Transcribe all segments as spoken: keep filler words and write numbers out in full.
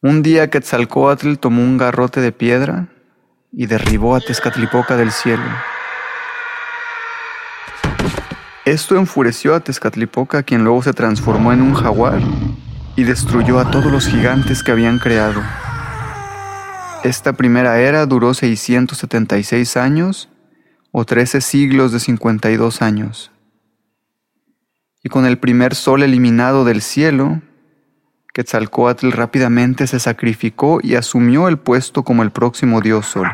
Un día Quetzalcóatl tomó un garrote de piedra y derribó a Tezcatlipoca del cielo. Esto enfureció a Tezcatlipoca, quien luego se transformó en un jaguar y destruyó a todos los gigantes que habían creado. Esta primera era duró seiscientos setenta y seis años o trece siglos de cincuenta y dos años. Y con el primer sol eliminado del cielo, Quetzalcóatl rápidamente se sacrificó y asumió el puesto como el próximo dios sol.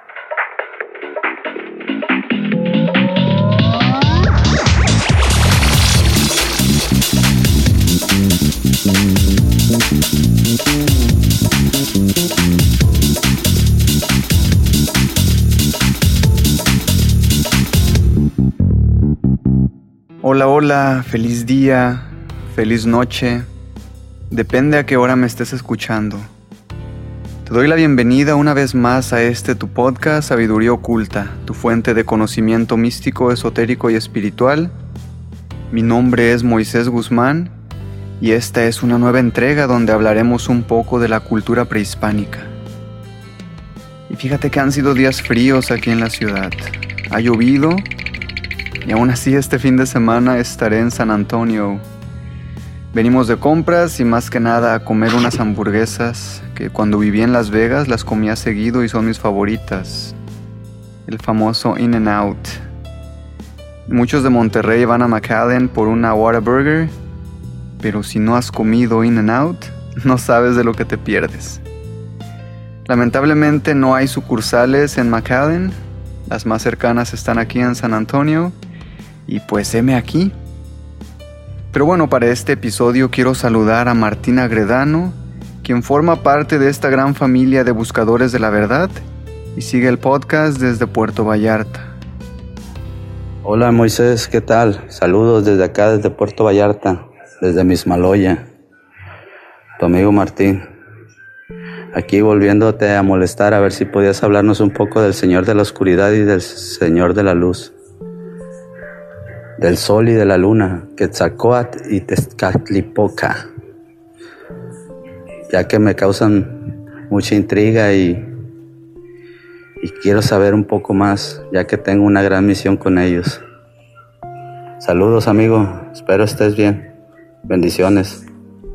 Hola, hola, feliz día, feliz noche, depende a qué hora me estés escuchando. Te doy la bienvenida una vez más a este tu podcast Sabiduría Oculta, tu fuente de conocimiento místico, esotérico y espiritual. Mi nombre es Moisés Guzmán y esta es una nueva entrega donde hablaremos un poco de la cultura prehispánica. Y fíjate que han sido días fríos aquí en la ciudad. Ha llovido. Y aún así este fin de semana estaré en San Antonio. Venimos de compras y más que nada a comer unas hamburguesas que cuando viví en Las Vegas las comía seguido y son mis favoritas. El famoso In-N-Out. Muchos de Monterrey van a McAllen por una Whataburger, pero si no has comido In-N-Out, no sabes de lo que te pierdes. Lamentablemente no hay sucursales en McAllen. Las más cercanas están aquí en San Antonio. Y pues heme aquí. Pero bueno, para este episodio quiero saludar a Martín Agredano, quien forma parte de esta gran familia de buscadores de la verdad y sigue el podcast desde Puerto Vallarta. Hola Moisés, ¿qué tal? Saludos desde acá, desde Puerto Vallarta, desde Mismaloya. Tu amigo Martín. Aquí volviéndote a molestar a ver si podías hablarnos un poco del Señor de la Oscuridad y del Señor de la Luz. Del sol y de la luna, Quetzalcóatl y Tezcatlipoca, ya que me causan mucha intriga y, y quiero saber un poco más, ya que tengo una gran misión con ellos. Saludos amigo, espero estés bien. Bendiciones.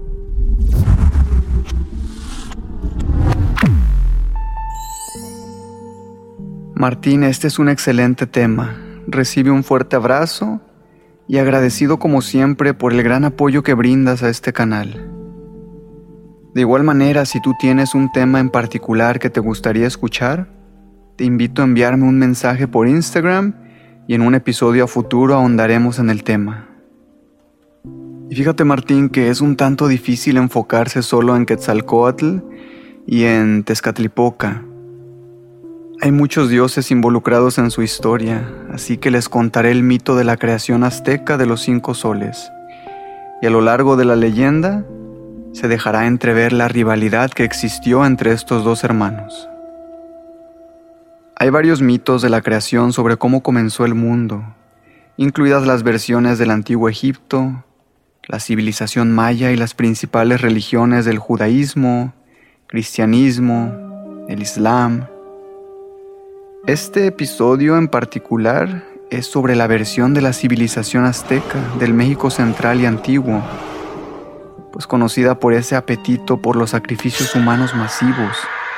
Martín, este es un excelente tema. Recibe un fuerte abrazo y agradecido como siempre por el gran apoyo que brindas a este canal. De igual manera, si tú tienes un tema en particular que te gustaría escuchar, te invito a enviarme un mensaje por Instagram y en un episodio a futuro ahondaremos en el tema. Y fíjate Martín que es un tanto difícil enfocarse solo en Quetzalcóatl y en Tezcatlipoca. Hay muchos dioses involucrados en su historia, así que les contaré el mito de la creación azteca de los cinco soles. Y a lo largo de la leyenda, se dejará entrever la rivalidad que existió entre estos dos hermanos. Hay varios mitos de la creación sobre cómo comenzó el mundo, incluidas las versiones del antiguo Egipto, la civilización maya y las principales religiones del judaísmo, cristianismo, el islam. Este episodio en particular es sobre la versión de la civilización azteca del México central y antiguo, pues conocida por ese apetito por los sacrificios humanos masivos.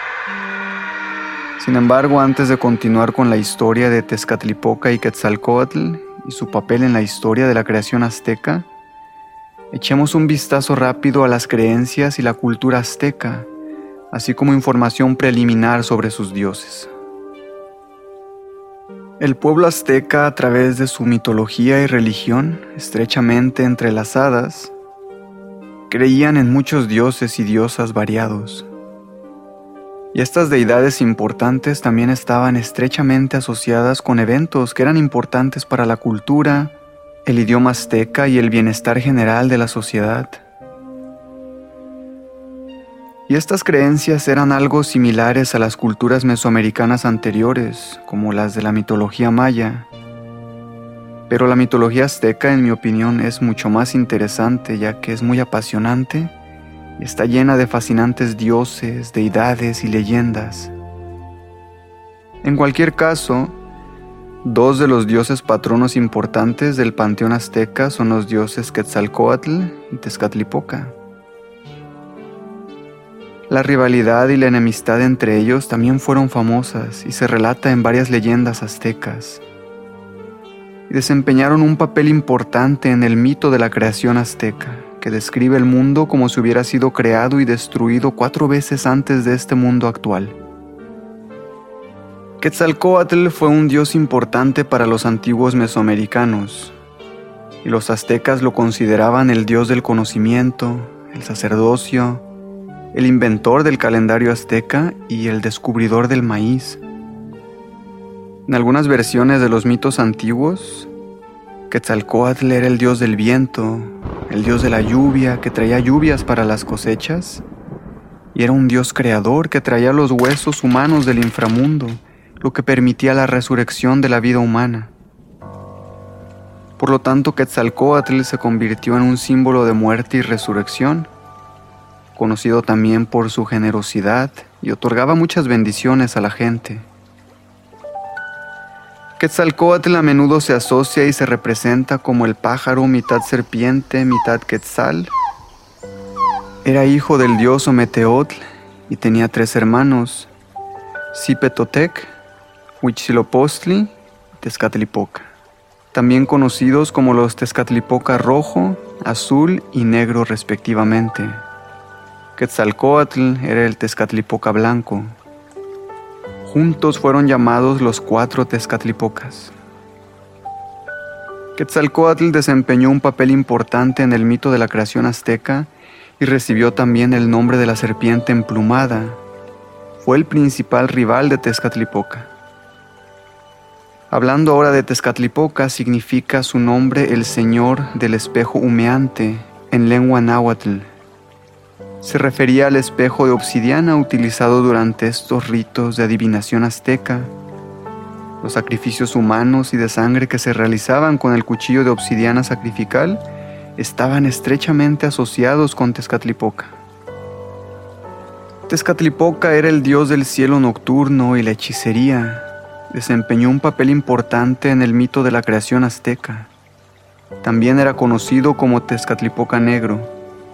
Sin embargo, antes de continuar con la historia de Tezcatlipoca y Quetzalcóatl y su papel en la historia de la creación azteca, echemos un vistazo rápido a las creencias y la cultura azteca, así como información preliminar sobre sus dioses. El pueblo azteca, a través de su mitología y religión, estrechamente entrelazadas, creían en muchos dioses y diosas variados. Y estas deidades importantes también estaban estrechamente asociadas con eventos que eran importantes para la cultura, el idioma azteca y el bienestar general de la sociedad. Y estas creencias eran algo similares a las culturas mesoamericanas anteriores, como las de la mitología maya. Pero la mitología azteca, en mi opinión, es mucho más interesante, ya que es muy apasionante y está llena de fascinantes dioses, deidades y leyendas. En cualquier caso, dos de los dioses patronos importantes del panteón azteca son los dioses Quetzalcóatl y Tezcatlipoca. La rivalidad y la enemistad entre ellos también fueron famosas y se relata en varias leyendas aztecas. Y desempeñaron un papel importante en el mito de la creación azteca, que describe el mundo como si hubiera sido creado y destruido cuatro veces antes de este mundo actual. Quetzalcóatl fue un dios importante para los antiguos mesoamericanos, y los aztecas lo consideraban el dios del conocimiento, el sacerdocio, el inventor del calendario azteca y el descubridor del maíz. En algunas versiones de los mitos antiguos, Quetzalcóatl era el dios del viento, el dios de la lluvia que traía lluvias para las cosechas, y era un dios creador que traía los huesos humanos del inframundo, lo que permitía la resurrección de la vida humana. Por lo tanto, Quetzalcóatl se convirtió en un símbolo de muerte y resurrección, conocido también por su generosidad y otorgaba muchas bendiciones a la gente. Quetzalcóatl a menudo se asocia y se representa como el pájaro mitad serpiente, mitad quetzal. Era hijo del dios Ometeotl y tenía tres hermanos, Zipetotec, Huitzilopochtli y Tezcatlipoca, también conocidos como los Tezcatlipoca rojo, azul y negro respectivamente. Quetzalcóatl era el Tezcatlipoca blanco. Juntos fueron llamados los cuatro Tezcatlipocas. Quetzalcóatl desempeñó un papel importante en el mito de la creación azteca y recibió también el nombre de la serpiente emplumada. Fue el principal rival de Tezcatlipoca. Hablando ahora de Tezcatlipoca, significa su nombre el señor del espejo humeante en lengua náhuatl. Se refería al espejo de obsidiana utilizado durante estos ritos de adivinación azteca. Los sacrificios humanos y de sangre que se realizaban con el cuchillo de obsidiana sacrificial estaban estrechamente asociados con Tezcatlipoca. Tezcatlipoca era el dios del cielo nocturno y la hechicería. Desempeñó un papel importante en el mito de la creación azteca. También era conocido como Tezcatlipoca Negro.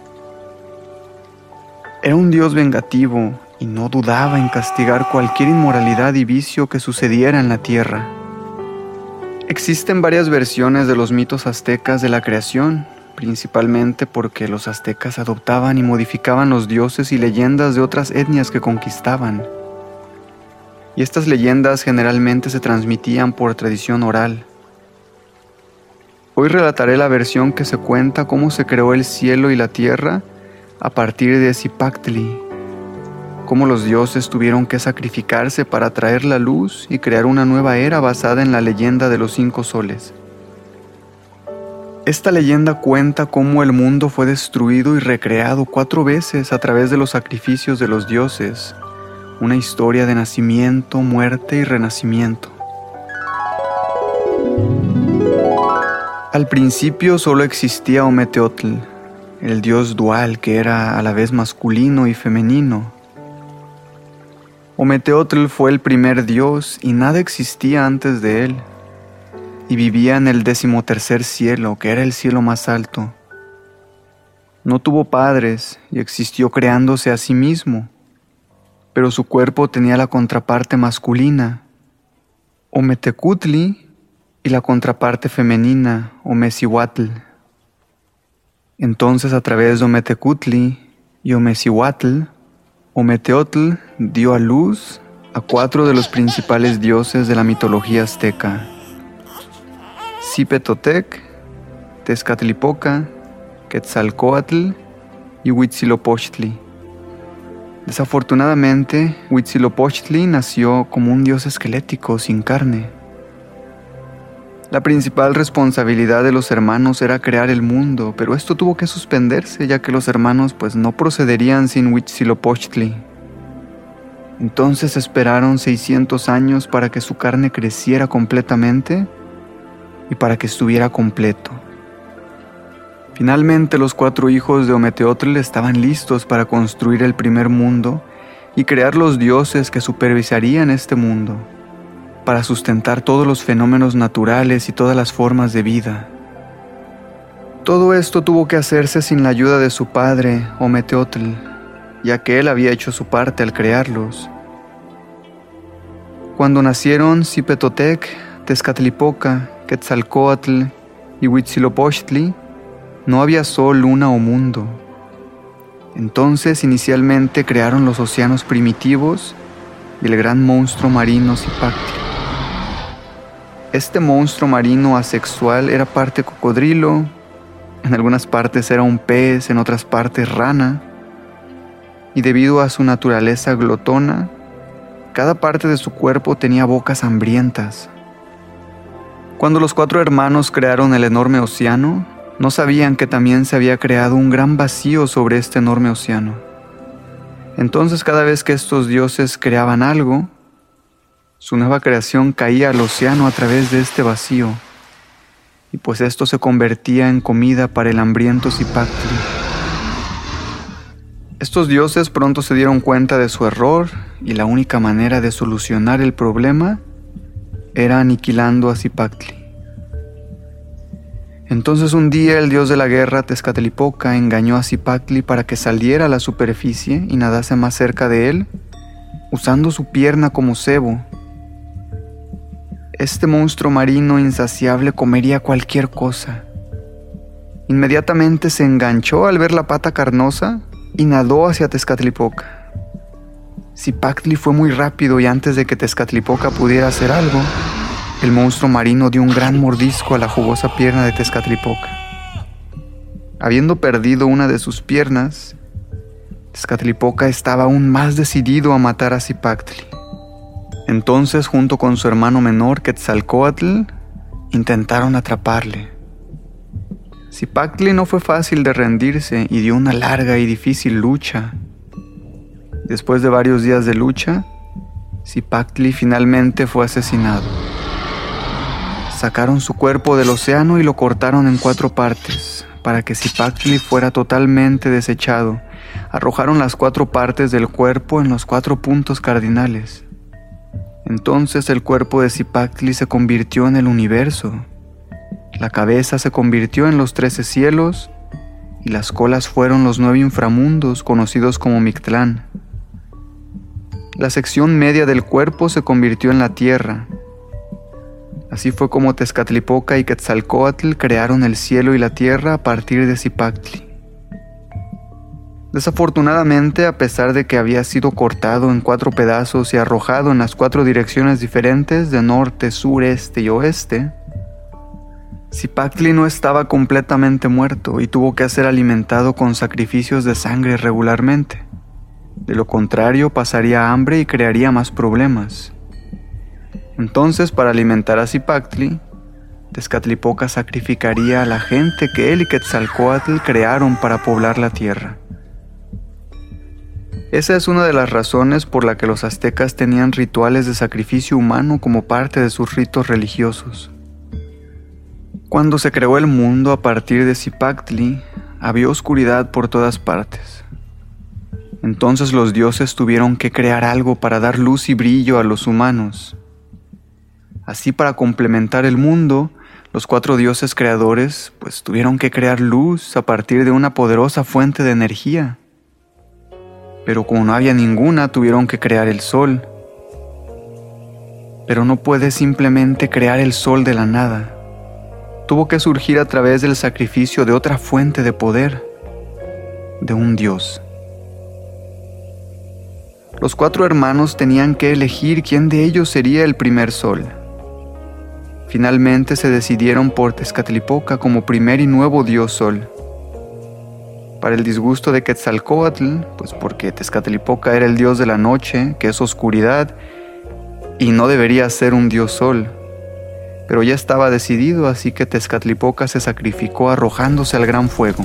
Era un dios vengativo y no dudaba en castigar cualquier inmoralidad y vicio que sucediera en la tierra. Existen varias versiones de los mitos aztecas de la creación, principalmente porque los aztecas adoptaban y modificaban los dioses y leyendas de otras etnias que conquistaban. Y estas leyendas generalmente se transmitían por tradición oral. Hoy relataré la versión que se cuenta cómo se creó el cielo y la tierra a partir de Zipactli, cómo los dioses tuvieron que sacrificarse para traer la luz y crear una nueva era basada en la leyenda de los cinco soles. Esta leyenda cuenta cómo el mundo fue destruido y recreado cuatro veces a través de los sacrificios de los dioses, una historia de nacimiento, muerte y renacimiento. Al principio solo existía Ometeotl, el dios dual que era a la vez masculino y femenino. Ometeotl fue el primer dios y nada existía antes de él, y vivía en el decimotercer cielo, que era el cielo más alto. No tuvo padres y existió creándose a sí mismo, pero su cuerpo tenía la contraparte masculina, Ometecutli, y la contraparte femenina, Omecihuatl. Entonces, a través de Ometecutli y Omecihuatl, Ometeotl dio a luz a cuatro de los principales dioses de la mitología azteca: Zipetotec, Tezcatlipoca, Quetzalcóatl y Huitzilopochtli. Desafortunadamente, Huitzilopochtli nació como un dios esquelético sin carne. La principal responsabilidad de los hermanos era crear el mundo, pero esto tuvo que suspenderse ya que los hermanos pues no procederían sin Huitzilopochtli. Entonces esperaron seiscientos años para que su carne creciera completamente y para que estuviera completo. Finalmente los cuatro hijos de Ometeotl estaban listos para construir el primer mundo y crear los dioses que supervisarían este mundo, para sustentar todos los fenómenos naturales y todas las formas de vida. Todo esto tuvo que hacerse sin la ayuda de su padre, Ometeotl, ya que él había hecho su parte al crearlos. Cuando nacieron Cipetotec, Tezcatlipoca, Quetzalcóatl y Huitzilopochtli, no había sol, luna o mundo. Entonces inicialmente crearon los océanos primitivos y el gran monstruo marino Zipactli. Este monstruo marino asexual era parte cocodrilo, en algunas partes era un pez, en otras partes rana, y debido a su naturaleza glotona, cada parte de su cuerpo tenía bocas hambrientas. Cuando los cuatro hermanos crearon el enorme océano, no sabían que también se había creado un gran vacío sobre este enorme océano. Entonces cada vez que estos dioses creaban algo, su nueva creación caía al océano a través de este vacío, y pues esto se convertía en comida para el hambriento Zipactli. Estos dioses pronto se dieron cuenta de su error, y la única manera de solucionar el problema era aniquilando a Zipactli. Entonces un día el dios de la guerra, Tezcatlipoca, engañó a Zipactli para que saliera a la superficie y nadase más cerca de él, usando su pierna como cebo. Este monstruo marino insaciable comería cualquier cosa. Inmediatamente se enganchó al ver la pata carnosa y nadó hacia Tezcatlipoca. Zipactli fue muy rápido y antes de que Tezcatlipoca pudiera hacer algo, el monstruo marino dio un gran mordisco a la jugosa pierna de Tezcatlipoca. Habiendo perdido una de sus piernas, Tezcatlipoca estaba aún más decidido a matar a Zipactli. Entonces, junto con su hermano menor, Quetzalcóatl, intentaron atraparle. Zipactli no fue fácil de rendirse y dio una larga y difícil lucha. Después de varios días de lucha, Zipactli finalmente fue asesinado. Sacaron su cuerpo del océano y lo cortaron en cuatro partes, para que Zipactli fuera totalmente desechado. Arrojaron las cuatro partes del cuerpo en los cuatro puntos cardinales. Entonces el cuerpo de Zipactli se convirtió en el universo. La cabeza se convirtió en los trece cielos y las colas fueron los nueve inframundos conocidos como Mictlán. La sección media del cuerpo se convirtió en la tierra. Así fue como Tezcatlipoca y Quetzalcóatl crearon el cielo y la tierra a partir de Zipactli. Desafortunadamente, a pesar de que había sido cortado en cuatro pedazos y arrojado en las cuatro direcciones diferentes de norte, sur, este y oeste, Zipactli no estaba completamente muerto y tuvo que ser alimentado con sacrificios de sangre regularmente. De lo contrario, pasaría hambre y crearía más problemas. Entonces, para alimentar a Zipactli, Tezcatlipoca sacrificaría a la gente que él y Quetzalcóatl crearon para poblar la tierra. Esa es una de las razones por la que los aztecas tenían rituales de sacrificio humano como parte de sus ritos religiosos. Cuando se creó el mundo a partir de Zipactli, había oscuridad por todas partes. Entonces los dioses tuvieron que crear algo para dar luz y brillo a los humanos. Así, para complementar el mundo, los cuatro dioses creadores pues tuvieron que crear luz a partir de una poderosa fuente de energía. Pero como no había ninguna, tuvieron que crear el sol. Pero no puedes simplemente crear el sol de la nada. Tuvo que surgir a través del sacrificio de otra fuente de poder, de un dios. Los cuatro hermanos tenían que elegir quién de ellos sería el primer sol. Finalmente se decidieron por Tezcatlipoca como primer y nuevo dios sol. Para el disgusto de Quetzalcóatl, pues porque Tezcatlipoca era el dios de la noche, que es oscuridad, y no debería ser un dios sol. Pero ya estaba decidido, así que Tezcatlipoca se sacrificó arrojándose al gran fuego.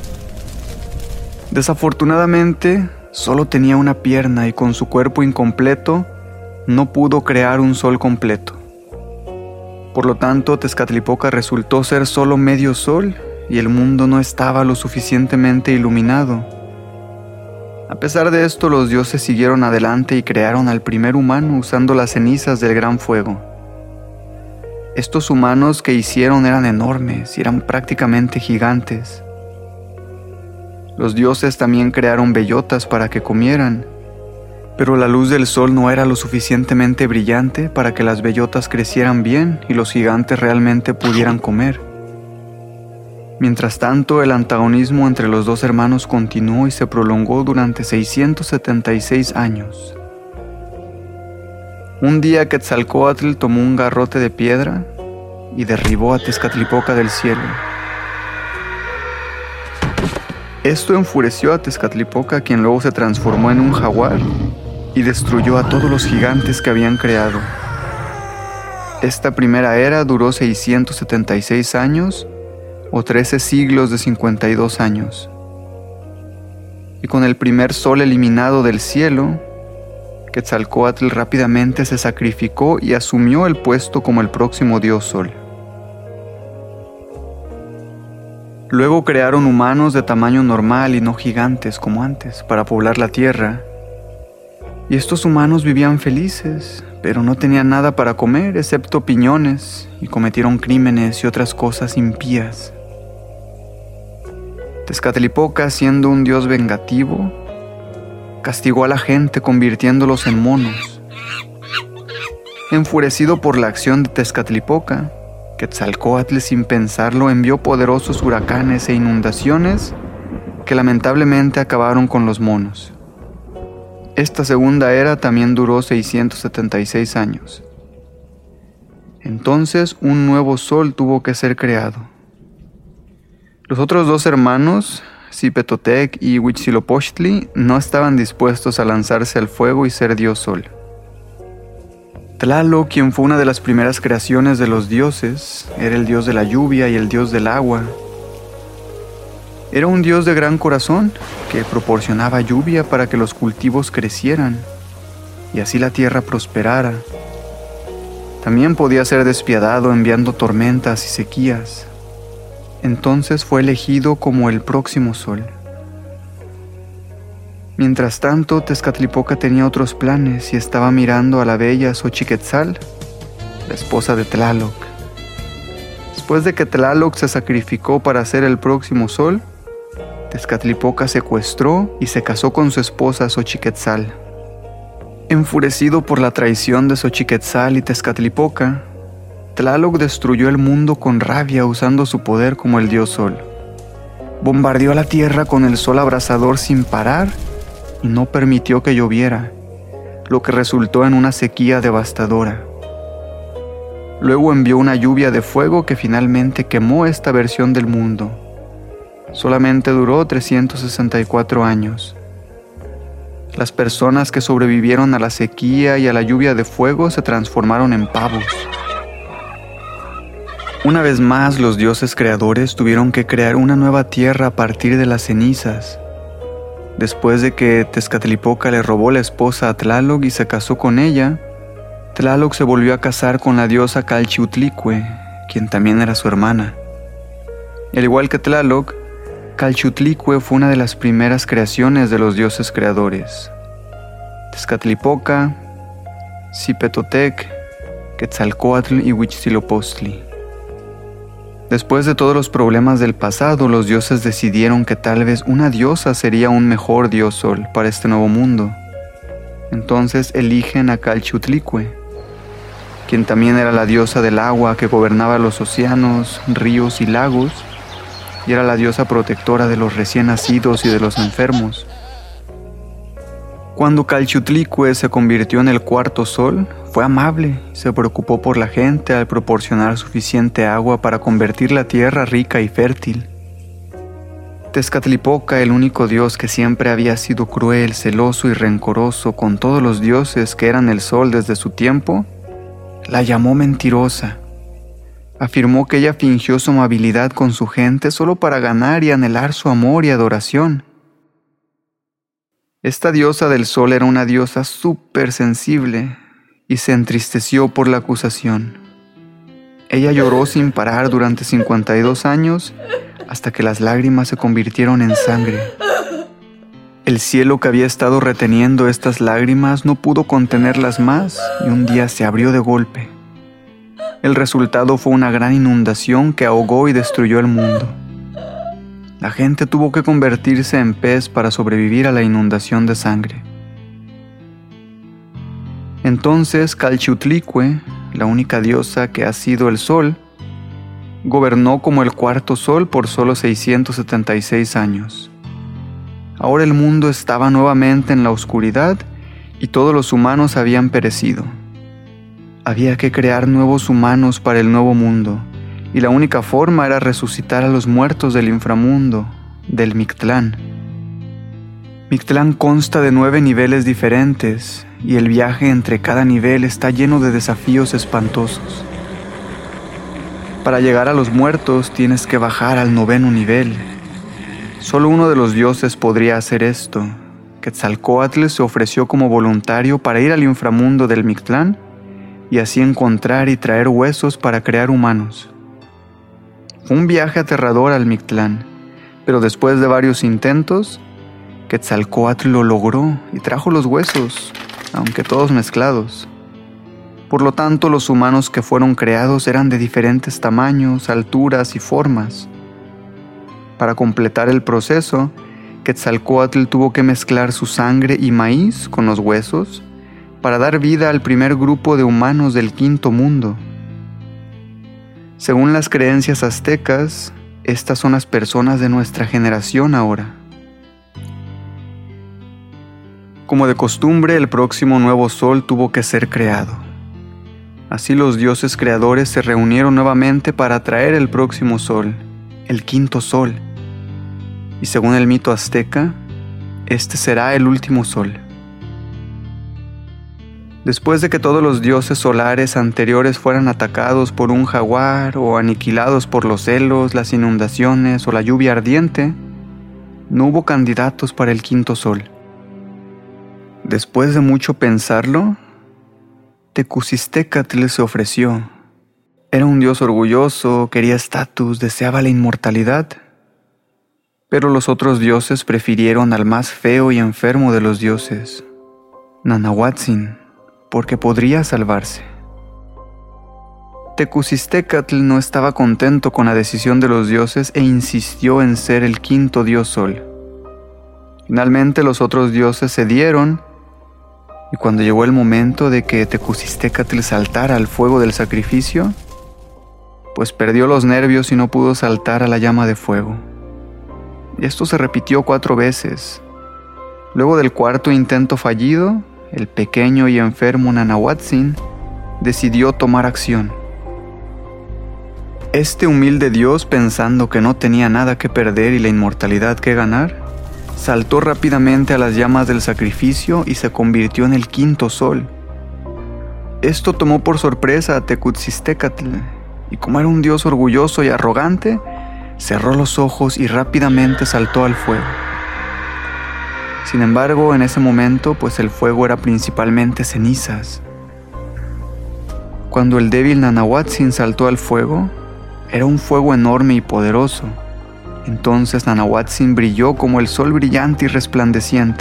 Desafortunadamente, solo tenía una pierna y con su cuerpo incompleto, no pudo crear un sol completo. Por lo tanto, Tezcatlipoca resultó ser solo medio sol y el mundo no estaba lo suficientemente iluminado. A pesar de esto, los dioses siguieron adelante y crearon al primer humano usando las cenizas del gran fuego. Estos humanos que hicieron eran enormes y eran prácticamente gigantes. Los dioses también crearon bellotas para que comieran, pero la luz del sol no era lo suficientemente brillante para que las bellotas crecieran bien y los gigantes realmente pudieran comer. Mientras tanto, el antagonismo entre los dos hermanos continuó y se prolongó durante seiscientos setenta y seis años. Un día Quetzalcóatl tomó un garrote de piedra y derribó a Tezcatlipoca del cielo. Esto enfureció a Tezcatlipoca, quien luego se transformó en un jaguar y destruyó a todos los gigantes que habían creado. Esta primera era duró seiscientos setenta y seis años o trece siglos de cincuenta y dos años. Y con el primer sol eliminado del cielo, Quetzalcóatl rápidamente se sacrificó y asumió el puesto como el próximo dios sol. Luego crearon humanos de tamaño normal y no gigantes como antes para poblar la tierra. Y estos humanos vivían felices, pero no tenían nada para comer excepto piñones y cometieron crímenes y otras cosas impías. Tezcatlipoca, siendo un dios vengativo, castigó a la gente convirtiéndolos en monos. Enfurecido por la acción de Tezcatlipoca, Quetzalcóatl, sin pensarlo, envió poderosos huracanes e inundaciones que lamentablemente acabaron con los monos. Esta segunda era también duró seiscientos setenta y seis años. Entonces un nuevo sol tuvo que ser creado. Los otros dos hermanos, Zipetotec y Huitzilopochtli, no estaban dispuestos a lanzarse al fuego y ser dios sol. Tlaloc, quien fue una de las primeras creaciones de los dioses, era el dios de la lluvia y el dios del agua. Era un dios de gran corazón que proporcionaba lluvia para que los cultivos crecieran y así la tierra prosperara. También podía ser despiadado enviando tormentas y sequías. Entonces fue elegido como el próximo sol. Mientras tanto, Tezcatlipoca tenía otros planes y estaba mirando a la bella Xochiquetzal, la esposa de Tlaloc. Después de que Tlaloc se sacrificó para ser el próximo sol, Tezcatlipoca secuestró y se casó con su esposa Xochiquetzal. Enfurecido por la traición de Xochiquetzal y Tezcatlipoca, Tlaloc destruyó el mundo con rabia usando su poder como el dios sol. Bombardeó la tierra con el sol abrasador sin parar y no permitió que lloviera, lo que resultó en una sequía devastadora. Luego envió una lluvia de fuego que finalmente quemó esta versión del mundo. Solamente duró trescientos sesenta y cuatro años. Las personas que sobrevivieron a la sequía y a la lluvia de fuego se transformaron en pavos. Una vez más, los dioses creadores tuvieron que crear una nueva tierra a partir de las cenizas. Después de que Tezcatlipoca le robó la esposa a Tlaloc y se casó con ella, Tlaloc se volvió a casar con la diosa Calchiutlicue, quien también era su hermana. Al igual que Tlaloc, Calchiutlicue fue una de las primeras creaciones de los dioses creadores. Tezcatlipoca, Zipetotec, Quetzalcóatl y Huitzilopochtli. Después de todos los problemas del pasado, los dioses decidieron que tal vez una diosa sería un mejor dios sol para este nuevo mundo. Entonces eligen a Calchiutlicue, quien también era la diosa del agua que gobernaba los océanos, ríos y lagos, y era la diosa protectora de los recién nacidos y de los enfermos. Cuando Calchiutlicue se convirtió en el cuarto sol, fue amable, se preocupó por la gente al proporcionar suficiente agua para convertir la tierra rica y fértil. Tezcatlipoca, el único dios que siempre había sido cruel, celoso y rencoroso con todos los dioses que eran el sol desde su tiempo, la llamó mentirosa. Afirmó que ella fingió su amabilidad con su gente solo para ganar y anhelar su amor y adoración. Esta diosa del sol era una diosa súper sensible y se entristeció por la acusación. Ella lloró sin parar durante cincuenta y dos años hasta que las lágrimas se convirtieron en sangre. El cielo que había estado reteniendo estas lágrimas no pudo contenerlas más y un día se abrió de golpe. El resultado fue una gran inundación que ahogó y destruyó el mundo. La gente tuvo que convertirse en pez para sobrevivir a la inundación de sangre. Entonces Calchiutlicue, la única diosa que ha sido el sol, gobernó como el cuarto sol por solo seiscientos setenta y seis años. Ahora el mundo estaba nuevamente en la oscuridad y todos los humanos habían perecido. Había que crear nuevos humanos para el nuevo mundo, y la única forma era resucitar a los muertos del inframundo, del Mictlán. Mictlán consta de nueve niveles diferentes, y el viaje entre cada nivel está lleno de desafíos espantosos. Para llegar a los muertos tienes que bajar al noveno nivel. Solo uno de los dioses podría hacer esto. Quetzalcóatl se ofreció como voluntario para ir al inframundo del Mictlán y así encontrar y traer huesos para crear humanos. Fue un viaje aterrador al Mictlán, pero después de varios intentos, Quetzalcóatl lo logró y trajo los huesos, aunque todos mezclados. Por lo tanto, los humanos que fueron creados eran de diferentes tamaños, alturas y formas. Para completar el proceso, Quetzalcóatl tuvo que mezclar su sangre y maíz con los huesos para dar vida al primer grupo de humanos del quinto mundo. Según las creencias aztecas, estas son las personas de nuestra generación ahora. Como de costumbre, el próximo nuevo sol tuvo que ser creado. Así los dioses creadores se reunieron nuevamente para traer el próximo sol, el quinto sol. Y según el mito azteca, este será el último sol. Después de que todos los dioses solares anteriores fueran atacados por un jaguar o aniquilados por los celos, las inundaciones o la lluvia ardiente, no hubo candidatos para el quinto sol. Después de mucho pensarlo, Tecusistecatl se ofreció. Era un dios orgulloso, quería estatus, deseaba la inmortalidad. Pero los otros dioses prefirieron al más feo y enfermo de los dioses, Nanahuatzin, porque podría salvarse. Tecusistecatl no estaba contento con la decisión de los dioses e insistió en ser el quinto dios sol. Finalmente los otros dioses cedieron, y cuando llegó el momento de que Tecusistecatl saltara al fuego del sacrificio, pues perdió los nervios y no pudo saltar a la llama de fuego. Y esto se repitió cuatro veces. Luego del cuarto intento fallido, el pequeño y enfermo Nanahuatzin decidió tomar acción. Este humilde dios, pensando que no tenía nada que perder y la inmortalidad que ganar, saltó rápidamente a las llamas del sacrificio y se convirtió en el quinto sol. Esto tomó por sorpresa a Tecusistecatl, y como era un dios orgulloso y arrogante, cerró los ojos y rápidamente saltó al fuego. Sin embargo, en ese momento, pues el fuego era principalmente cenizas. Cuando el débil Nanahuatzin saltó al fuego, era un fuego enorme y poderoso. Entonces Nanahuatzin brilló como el sol brillante y resplandeciente.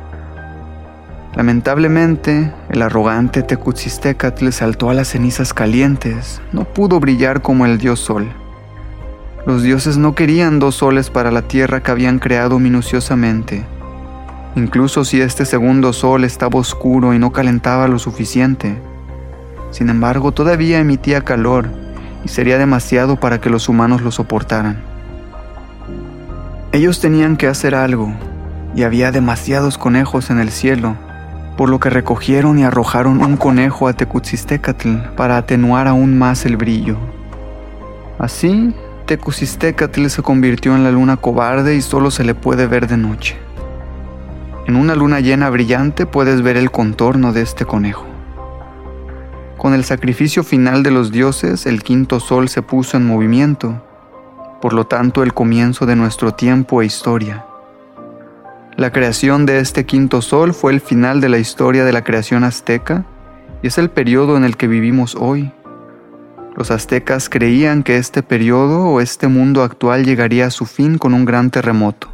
Lamentablemente, el arrogante Tecusistecatl saltó a las cenizas calientes. No pudo brillar como el dios sol. Los dioses no querían dos soles para la tierra que habían creado minuciosamente. Incluso si este segundo sol estaba oscuro y no calentaba lo suficiente. Sin embargo, todavía emitía calor y sería demasiado para que los humanos lo soportaran. Ellos tenían que hacer algo, y había demasiados conejos en el cielo, por lo que recogieron y arrojaron un conejo a Tecusistecatl para atenuar aún más el brillo. Así, Tecusistecatl se convirtió en la luna cobarde y solo se le puede ver de noche. En una luna llena brillante puedes ver el contorno de este conejo. Con el sacrificio final de los dioses, el quinto sol se puso en movimiento, por lo tanto el comienzo de nuestro tiempo e historia. La creación de este quinto sol fue el final de la historia de la creación azteca y es el periodo en el que vivimos hoy. Los aztecas creían que este periodo o este mundo actual llegaría a su fin con un gran terremoto.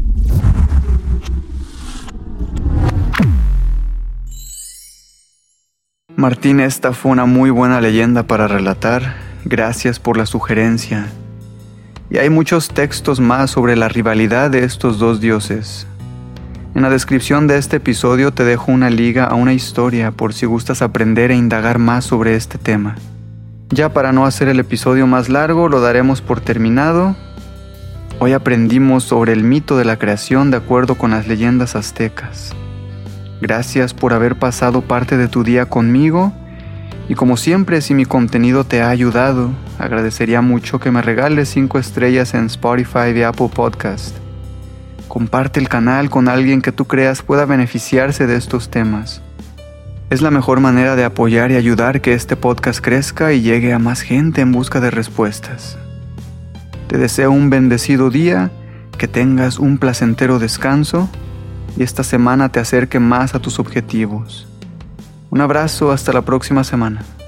Martín, esta fue una muy buena leyenda para relatar. Gracias por la sugerencia. Y hay muchos textos más sobre la rivalidad de estos dos dioses. En la descripción de este episodio te dejo una liga a una historia por si gustas aprender e indagar más sobre este tema. Ya para no hacer el episodio más largo, lo daremos por terminado. Hoy aprendimos sobre el mito de la creación de acuerdo con las leyendas aztecas. Gracias por haber pasado parte de tu día conmigo. Y como siempre, si mi contenido te ha ayudado, agradecería mucho que me regales cinco estrellas en Spotify y Apple Podcast. Comparte el canal con alguien que tú creas pueda beneficiarse de estos temas. Es la mejor manera de apoyar y ayudar que este podcast crezca y llegue a más gente en busca de respuestas. Te deseo un bendecido día, que tengas un placentero descanso y esta semana te acerque más a tus objetivos. Un abrazo, hasta la próxima semana.